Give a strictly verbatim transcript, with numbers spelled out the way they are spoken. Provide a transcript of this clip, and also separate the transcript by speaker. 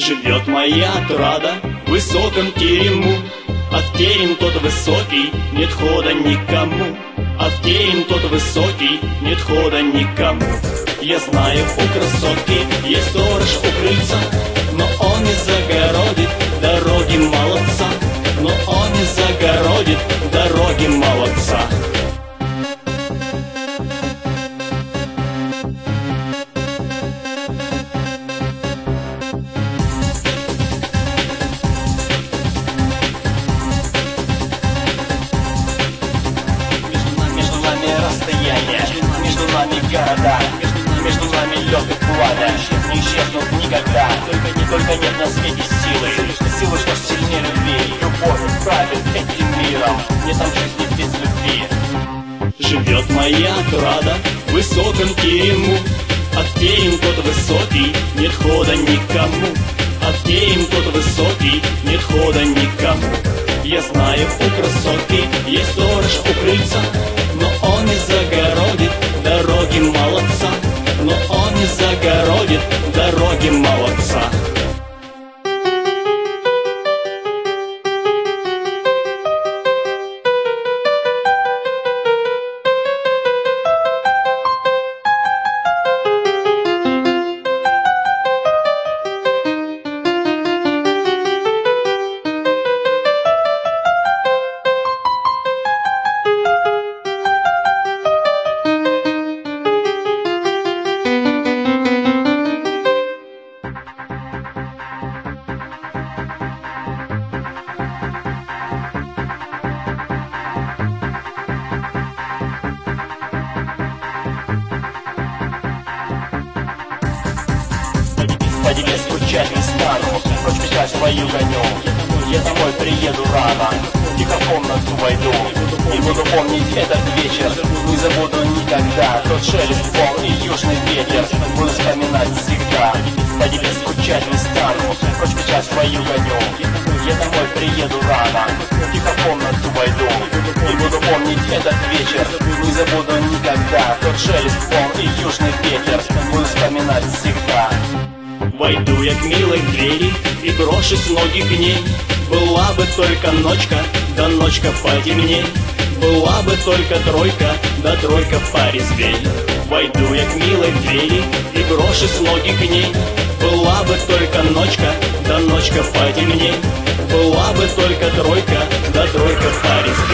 Speaker 1: Живет моя отрада в высоком терему, а в терем тот высокий, нет хода никому. А в терем тот высокий, нет хода никому. Я знаю, у красотки есть сторож у крыльца, но он не загородит дороги молодца, но он не загородит дороги молодца.
Speaker 2: Между нами города, между нами лед и пламя, не исчезнут никогда. Только, не, только нет на свете силы, силы, что сильнее любви. Любовь правит этим миром, нет там жизни без любви.
Speaker 1: Живет моя отрада в высоком терему, а в терем тот высокий, нет хода никому. А в терем тот высокий, нет хода никому. Я знаю, у красотки есть сторож у крыльца, но он не загородит дороги молодца, но он не загородит дороги молодца.
Speaker 2: По тебе скучать не стану, прочь мечтать свою гоню. Я домой приеду рано, тихо в комнату войду и буду помнить этот вечер. Не забуду никогда тот шелест волн и южный ветер. Буду вспоминать всегда. По тебе скучать не стану, прочь мечтать свою гоню. Я домой приеду рано, тихо в комнату войду и буду помнить этот вечер. Не забуду никогда тот шелест волн и южный ветер. Буду вспоминать всегда.
Speaker 1: Войду я к милой двери и брошусь с ноги к ней. Была бы только ночка, да ночка потемней. Была бы только тройка, да тройка порезвей. Войду я к милой двери и брошусь с ноги к ней. Была бы только ночка, да ночка потемней. Была бы только тройка, да тройка порезвей.